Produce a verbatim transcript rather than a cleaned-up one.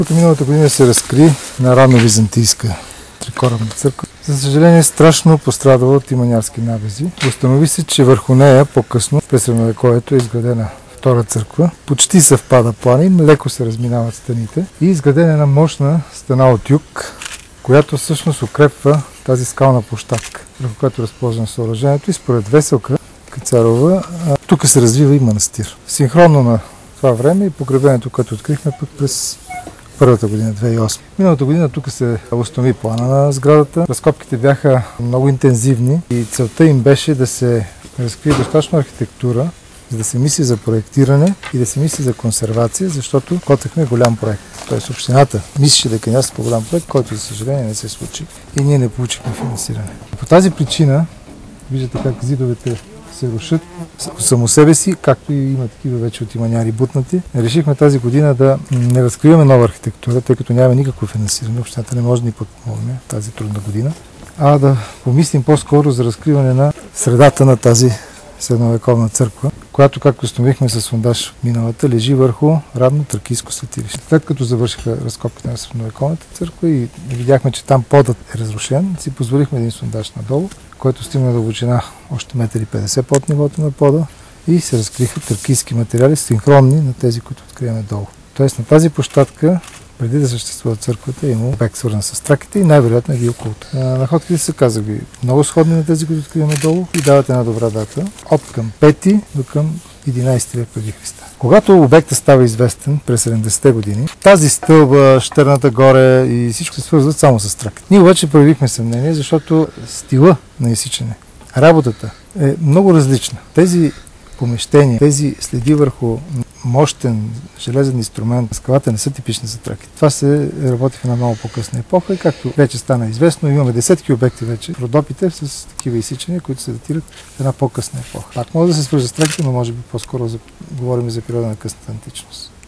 От миналата година се разкри на ранно-византийска трикорабна църква. За съжаление, страшно пострадала от иманярски набези. Установи се, че върху нея по-късно, през средновековието, е изградена втора църква. Почти съвпада плани, леко се разминават стените и изградена една мощна стена от юг, която всъщност укрепва тази скална площадка, върху която е разположено съоръжението, и според Веселка Кацарова тук се развива и манастир. Синхронно на това време и погребението, което открихме пък през първата година, две хиляди и осма. Миналата година тук се установи плана на сградата. Разкопките бяха много интензивни и целта им беше да се разкрие достатъчно архитектура, за да се мисли за проектиране и да се мисли за консервация, защото готвихме голям проект. Тоест общината мислеше да кандидатства по голям проект, който за съжаление не се случи и ние не получихме финансиране. По тази причина, виждате как зидовете се рушат само себе си, както и има такива вече от иманяри бутнати. Решихме тази година да не разкриваме нова архитектура, тъй като няма никакво финансиране. Общината не може да ни подпомогне тази трудна година, а да помислим по-скоро за разкриване на средата на тази средновековна църква, която, както установихме с сондаж от миналата, лежи върху равно тракийско светилище. След като завършиха разкопките на средновековната църква и видяхме, че там подът е разрушен, си позволихме един сондаж надолу, който стигна дълбочина още метър и петдесет под нивото на пода и се разкриха тракийски материали, синхронни на тези, които откриваме долу. Тоест на тази площадка, преди да съществува църквата, е имало обект свързан с траките и най-вероятно е бил култ. Находките са, казах ви, много сходни на тези, които откриваме долу и дават една добра дата от към пети до към единадесети век преди Христа. Когато обектът става известен през седемдесетте години, тази стълба, щърната горе и всичко се свързват само с траките. Ние обаче проявихме съмнение, защото стила на изсичане, работата е много различна. Тези помещения, тези следи върху мощен железен инструмент, скалата не са типични за траките. Това се работи в една много по-късна епоха и както вече стана известно, имаме десетки обекти вече, родопите с такива изсичания, които се датират в една по-късна епоха. Пак може да се свържа с траките, но може би по-скоро за, говорим за периода на късната античност.